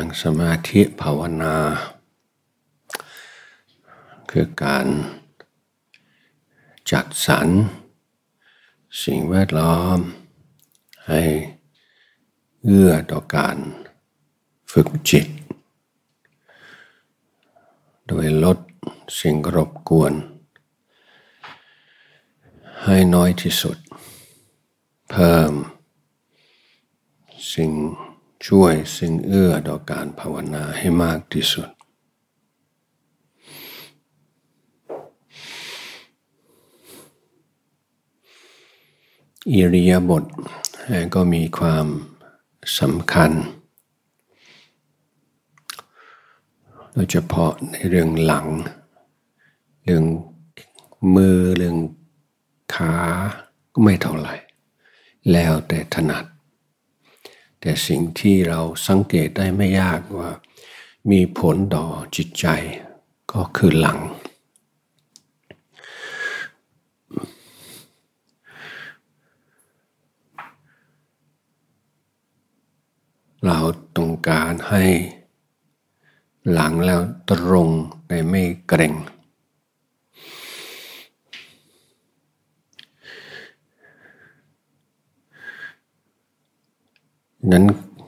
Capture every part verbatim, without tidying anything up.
สมาธิภาวนาคือการจัดสรรสิ่งแวดล้อมให้เอื้อต่อการฝึกจิตโดยลดสิ่งรบกวนให้น้อยที่สุดเพิ่มสิ่งช่วยสิ่งเอื้อต่อการภาวนาให้มากที่สุดอิริยาบถก็มีความสำคัญโดยเฉพาะในเรื่องหลังเรื่องมือเรื่องขาก็ไม่เท่าไหร่แล้วแต่ถนัดแต่สิ่งที่เราสังเกตได้ไม่ยากว่ามีผลต่อจิตใจก็คือหลังเราต้องการให้หลังแล้วตรงในไม่เกร็งนั้น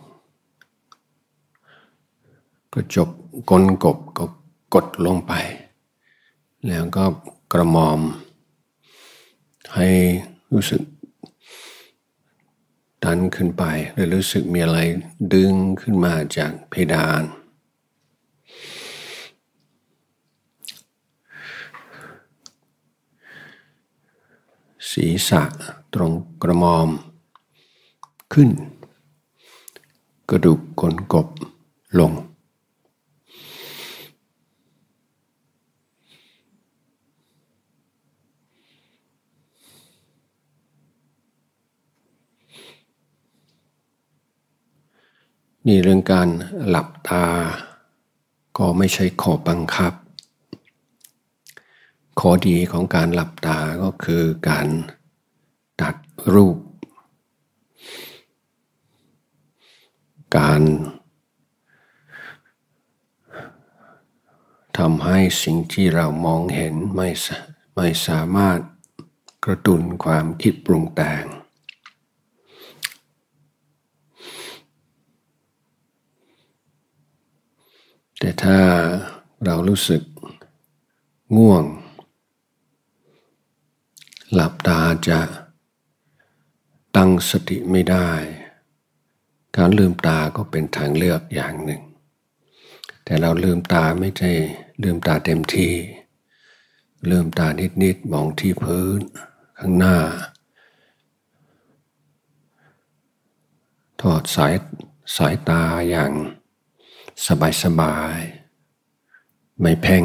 ก็จบก้นกบก็กดลงไปแล้วก็กระหม่อมให้รู้สึกดันขึ้นไปหรือรู้สึกมีอะไรดึงขึ้นมาจากเพดานศีรษะตรงกระหม่อมขึ้นกระดูกก้นกบลงนี่เรื่องการหลับตาก็ไม่ใช่ข้อบังคับข้อดีของการหลับตาก็คือการตัดรูปการทำให้สิ่งที่เรามองเห็นไม่ไม่สามารถกระตุ้นความคิดปรุงแต่งแต่ถ้าเรารู้สึกง่วงหลับตาจะตั้งสติไม่ได้การลืมตาก็เป็นทางเลือกอย่างหนึ่งแต่เราลืมตาไม่ใช่ลืมตาเต็มที่ลืมตานิดๆมองที่พื้นข้างหน้าทอดสายสายตาอย่างสบายๆไม่เพ่ง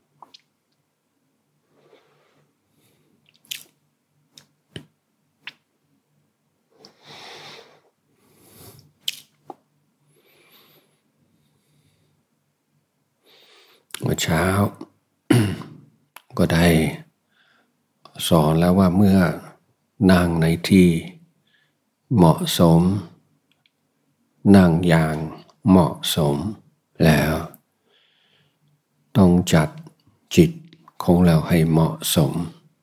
เมื่อเช้า ก็ได้สอนแล้วว่าเมื่อนั่งในที่เหมาะสมนั่งอย่างเหมาะสมแล้วต้องจัดจิตของเราให้เหมาะสม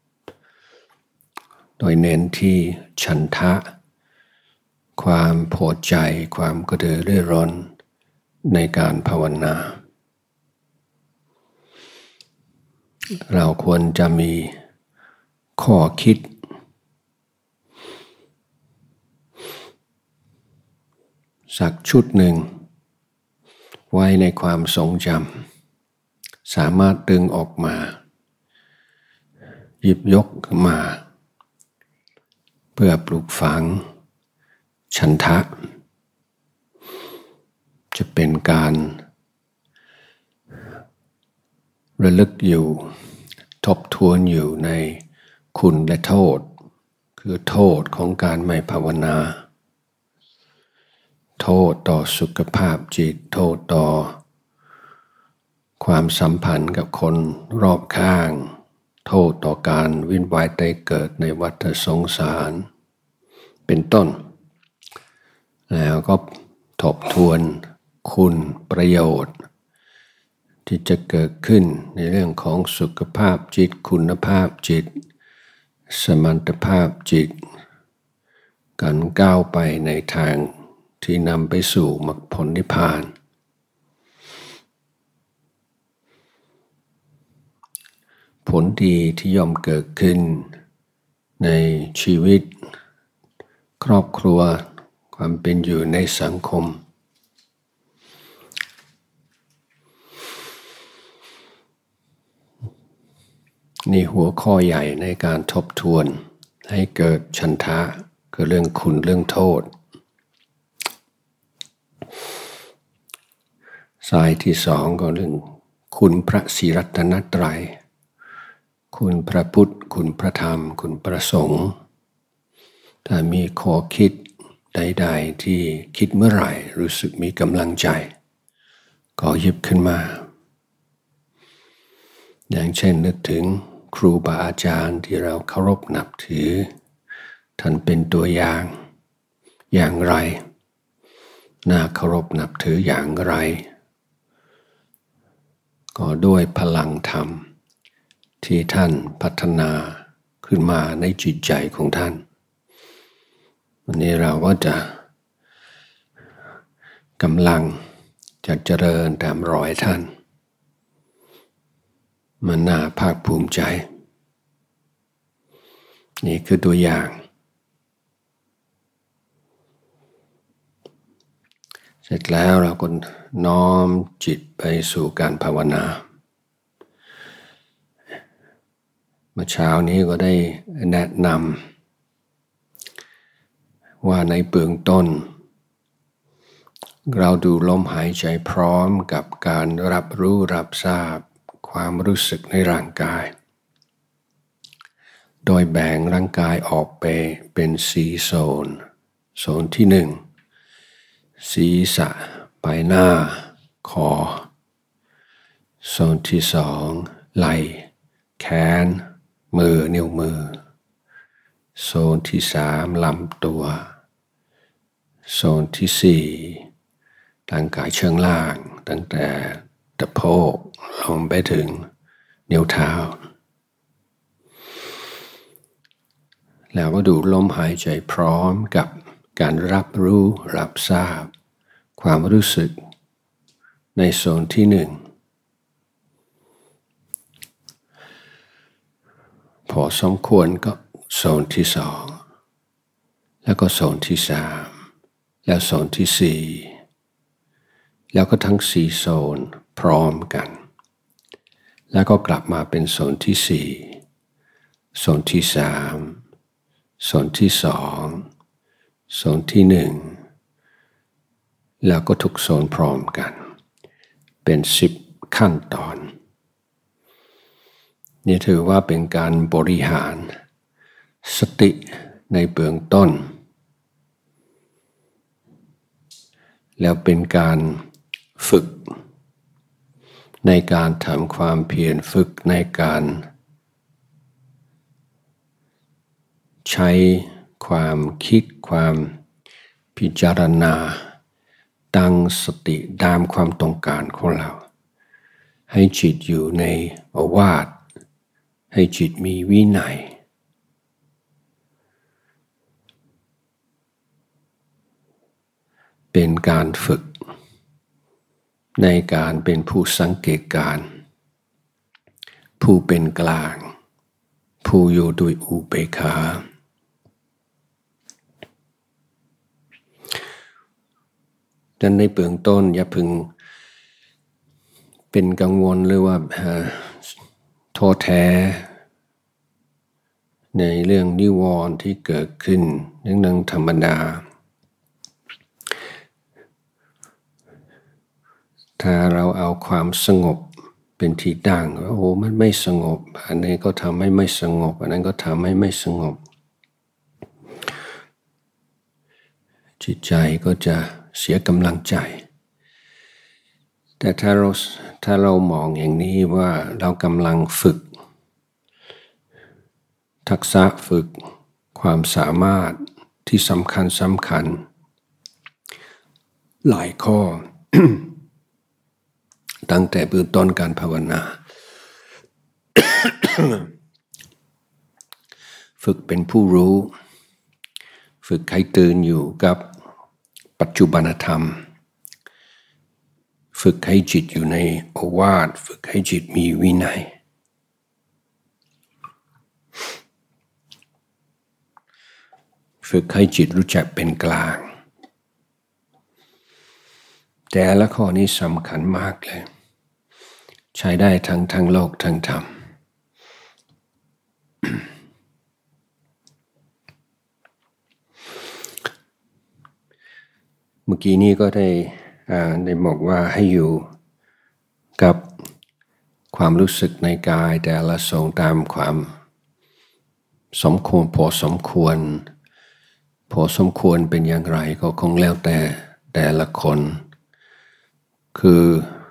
โดยเน้นที่ฉันทะความพอใจความกระตือรือร้นในการภาวนาเราควรจะมีข้อคิดสักชุดหนึ่งไว้ในความทรงจำสามารถดึงออกมาหยิบยกมาเพื่อปลูกฝังฉันทะจะเป็นการระลึกอยู่ทบทวนอยู่ในคุณและโทษคือโทษของการไม่ภาวนาโทษต่อสุขภาพจิตโทษต่อความสัมพันธ์กับคนรอบข้างโทษต่อการวินวายตายเกิดในวัฏสงสารเป็นต้นแล้วก็ทบทวนคุณประโยชน์ที่จะเกิดขึ้นในเรื่องของสุขภาพจิตคุณภาพจิตสมรรถภาพจิตการก้าวไปในทางที่นำไปสู่มรรคผลนิพพานผลดีที่ย่อมเกิดขึ้นในชีวิตครอบครัวความเป็นอยู่ในสังคมนี่หัวข้อใหญ่ในการทบทวนให้เกิดฉันทะคือเรื่องคุณเรื่องโทษสายที่สองก็เรื่องคุณพระศรีรัตนตรัยคุณพระพุทธคุณพระธรรมคุณพระสงฆ์ถ้ามีข้อคิดใดๆที่คิดเมื่อไหร่รู้สึกมีกำลังใจก็หยิบขึ้นมาอย่างเช่นนึกถึงครูบาอาจารย์ที่เราเคารพนับถือท่านเป็นตัวอย่างอย่างไรน่าเคารพนับถืออย่างไรก็ด้วยพลังธรรมที่ท่านพัฒนาขึ้นมาในจิตใจของท่านวันนี้เราก็จะกำลังจะเจริญตามรอยท่านมันน่าภาคภูมิใจนี่คือตัวอย่างเสร็จแล้วเราก็น้อมจิตไปสู่การภาวนาเมื่อเช้านี้ก็ได้แนะนำว่าในเบื้องต้นเราดูลมหายใจพร้อมกับการรับรู้รับทราบความรู้สึกในร่างกายโดยแบ่งร่างกายออกไปเป็นสี่โซนโซนที่หนึ่งศีรษะใบหน้าคอโซนที่สองไหล่แขนมือนิ้วมือโซนที่สามลำตัวโซนที่สี่ร่างกายเชิงล่างตั้งแต่ตะโพกลงไปถึงนิ้วเท้าแล้วก็ดูลมหายใจพร้อมกับการรับรู้รับทราบความรู้สึกในโซนที่หนึ่งพอสมควรก็โซนที่สองแล้วก็โซนที่สามแล้วโซนที่สี่แล้วก็ทั้งสี่โซนพร้อมกันแล้วก็กลับมาเป็นโซนที่สี่โซนที่สามโซนที่สองโซนที่หนึ่งแล้วก็ทุกโซนพร้อมกันเป็นสิบขั้นตอนนี่ถือว่าเป็นการบริหารสติในเบื้องต้นแล้วเป็นการฝึกในการทำความเพียรฝึกในการใช้ความคิดความพิจารณาตั้งสติตามความต้องการของเราให้จิตอยู่ในโอวาทให้จิตมีวินัยเป็นการฝึกในการเป็นผู้สังเกตการผู้เป็นกลางผู้อยู่ด้วยอุเบกขาดังในเบื้องต้นอย่าพึงเป็นกังวลหรือว่าท้อแท้ในเรื่องนิวรณ์ที่เกิดขึ้นเรื่องธรรมดาถ้าเราเอาความสงบเป็นที่ตั้งว่าโอ้มันไม่สงบอันนี้ก็ทำให้ไม่สงบอันนั้นก็ทำให้ไม่สงบจิตใจก็จะเสียกำลังใจแต่ถ้าเราถ้าเรามองอย่างนี้ว่าเรากำลังฝึกทักษะฝึกความสามารถที่สำคัญสำคัญหลายข้อตั้งแต่เบื้องต้นการภาวนา ฝึกเป็นผู้รู้ฝึกให้ตื่นอยู่กับปัจจุบันธรรมฝึกให้จิตอยู่ในโอวาทฝึกให้จิตมีวินัยฝึกให้จิตรู้จักเป็นกลางแต่ละข้อนี้สำคัญมากเลยใช้ได้ทั้งทั้งโลกทั้งธรรมเมื่อกี้นี้ก็ได้ได้บอกว่าให้อยู่กับความรู้สึกในกายแต่ละทรงตามความสมควรพอสมควรพอสมควรเป็นอย่างไรก็คงแล้วแต่แต่ละคนคือ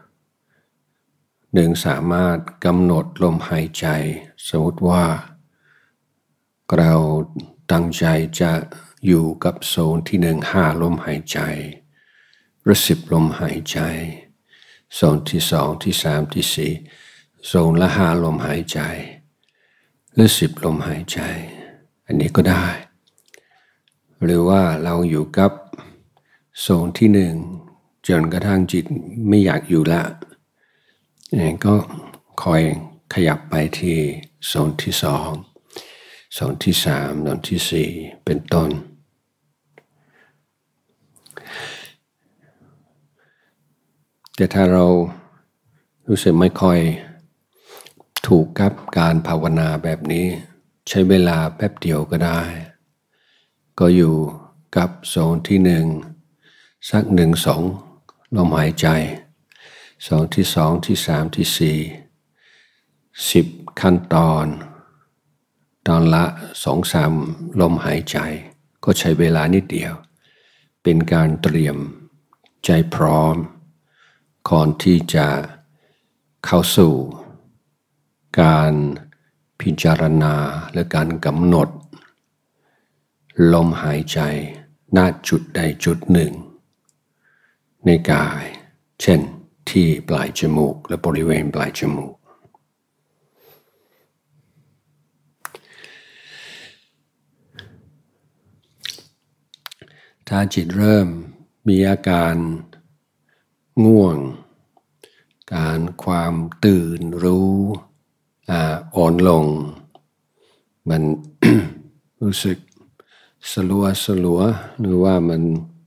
หนึ่งสามารถกำหนดลมหายใจสมมติว่าเราตั้งใจจะอยู่กับโซนที่หนึ่งห้าลมหายใจหรือสิบลมหายใจโซนที่สองที่สามที่สี่โซนละห้าลมหายใจหรือสิบลมหายใจอันนี้ก็ได้หรือว่าเราอยู่กับโซนที่หนึ่งจนกระทั่งจิตไม่อยากอยู่ละก็คอยขยับไปที่โซนที่สองโซนที่สามโซนที่สี่เป็นต้นแต่ถ้าเรารู้สึกไม่ค่อยถูกกับการภาวนาแบบนี้ใช้เวลาแป๊บเดียวก็ได้ก็อยู่กับโซนที่หนึ่งสักหนึ่งสองลมหายใจโซนที่สองที่สามที่สี่สิบขั้นตอนตอนละสองสามลมหายใจก็ใช้เวลานิดเดียวเป็นการเตรียมใจพร้อมก่อนที่จะเข้าสู่การพิจารณาและการกำหนดลมหายใจณจุดใดจุดหนึ่งในกายเช่นที่ปลายจมูกและบริเวณปลายจมูกถ้าจิตเริ่มมีอาการง่วงการความตื่นรู้อ่อนลงมัน รู้สึกสลัวสลัวหรือว่ามัน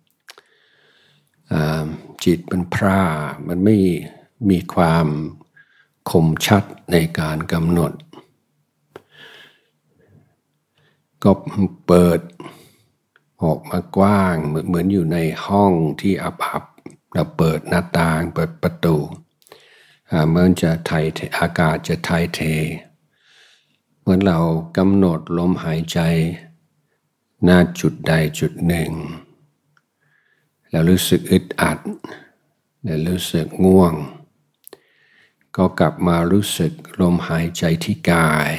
จิตมันพร่ามันไม่มีความคมชัดในการกำหนดก็เปิดออกมากว้างเหมือนอยู่ในห้องที่อับๆเราเปิดหน้าต่างเปิดประตูเหมือนจะถ่ายเทอากาศจะถ่ายเทเหมือนเรากำหนดลมหายใจหน้าจุดใดจุดหนึ่งแล้วรู้สึกอึดอัดแล้วรู้สึกง่วงก็กลับมารู้สึกลมหายใจที่กาย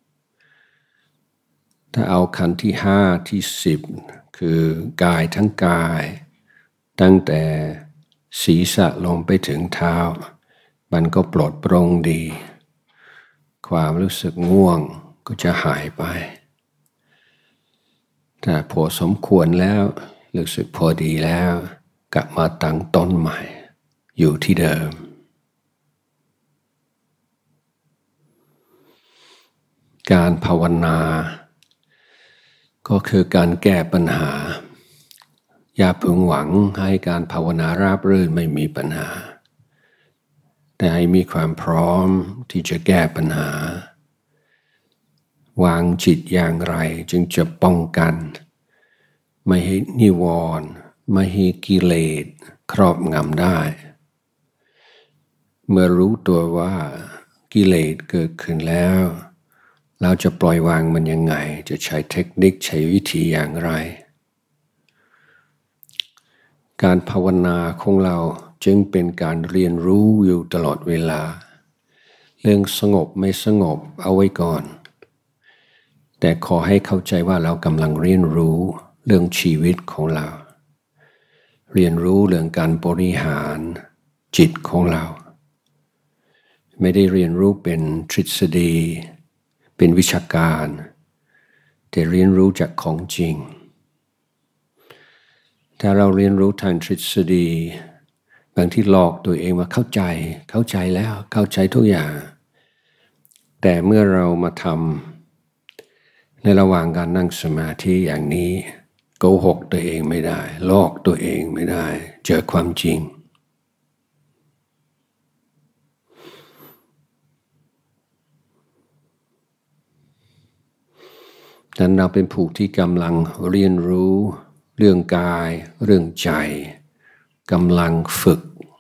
ถ้าเอาขั้นที่ห้าที่สิบคือกายทั้งกายตั้งแต่ศีรษะลงไปถึงเท้ามันก็ปลดโปร่งดีความรู้สึกง่วงก็จะหายไปถ้าพอสมควรแล้วรู้สึกพอดีแล้วกลับมาตั้งต้นใหม่อยู่ที่เดิมการภาวนาก็คือการแก้ปัญหาอย่าพึงหวังให้การภาวนาราบรื่นไม่มีปัญหาแต่ให้มีความพร้อมที่จะแก้ปัญหาวางจิตอย่างไรจึงจะป้องกันไม่ให้นิวรณ์ไม่ให้กิเลสครอบงำได้เมื่อรู้ตัวว่ากิเลสเกิดขึ้นแล้วเราจะปล่อยวางมันยังไงจะใช้เทคนิคใช้วิธีอย่างไรการภาวนาของเราจึงเป็นการเรียนรู้อยู่ตลอดเวลาเรื่องสงบไม่สงบเอาไว้ก่อนแต่ขอให้เข้าใจว่าเรากำลังเรียนรู้เรื่องชีวิตของเราเรียนรู้เรื่องการบริหารจิตของเราไม่ได้เรียนรู้เป็นทฤษฎีเป็นวิชาการแต่เรียนรู้จากของจริงถ้าเราเรียนรู้ทางทฤษฎีบางที่หลอกตัวเองว่าเข้าใจเข้าใจแล้วเข้าใจทุกอย่างแต่เมื่อเรามาทำในระหว่างการนั่งสมาธิอย่างนี้โกหกตัวเองไม่ได้หลอกตัวเองไม่ได้เจอความจริงดังนั้นเราเป็นผู้ที่กำลังเรียนรู้เรื่องกายเรื่องใจกำลังฝึก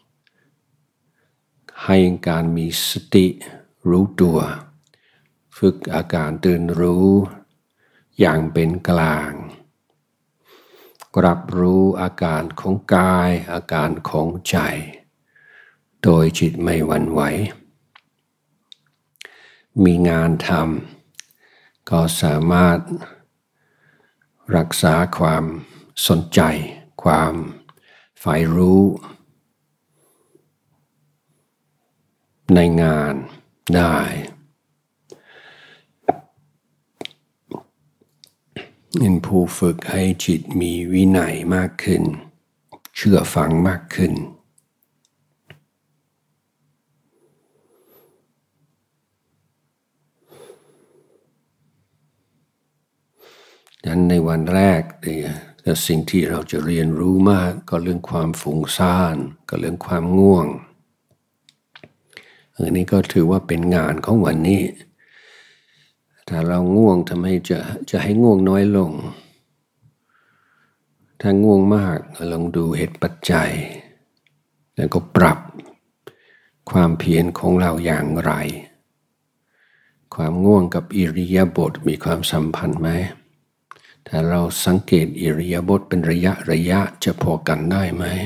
ให้การมีสติรู้ตัวฝึกอาการตื่นรู้อย่างเป็นกลางรับรู้อาการของกายอาการของใจโดยจิตไม่หวั่นไหวมีงานทำก็สามารถรักษาความสนใจความใฝ่รู้ในงานได้เป็นผู้ฝึกให้จิตมีวินัยมากขึ้นเชื่อฟังมากขึ้นดังนั้นในวันแรกเนี่ยสิ่งที่เราจะเรียนรู้มากก็เรื่องความฟุ้งซ่านก็เรื่องความง่วงอันนี้ก็ถือว่าเป็นงานของวันนี้ถ้าเราง่วงทำให้จะจะให้ง่วงน้อยลงถ้าง่วงมากลองดูเหตุปัจจัยแล้วก็ปรับความเพียรของเราอย่างไรความง่วงกับอิริยาบถมีความสัมพันธ์ไหมถ้าเราสังเกตอิริยาบถเป็นระยะระยะจะพอกันได้ไหม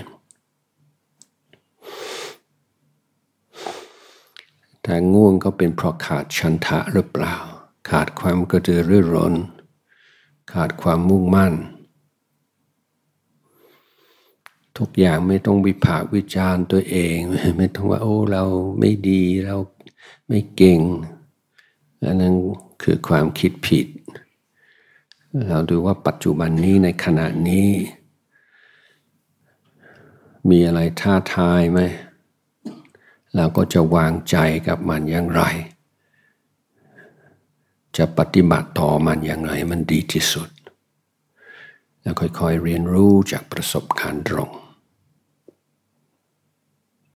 ถ้าง่วงก็เป็นเพราะขาดฉันทะหรือเปล่าขาดความกระตือรือร้นขาดความมุ่งมั่นทุกอย่างไม่ต้องวิพากษ์วิจารณ์ตัวเองไม่ต้องว่าโอ้เราไม่ดีเราไม่เก่งอันนั้นคือความคิดผิดเราดูว่าปัจจุบันนี้ในขณะนี้มีอะไรท้าทายไหมเราก็จะวางใจกับมันอย่างไรจะปฏิบัติต่อมันอย่างไรมันดีที่สุดแล้วค่อยๆเรียนรู้จากประสบการณ์ตรง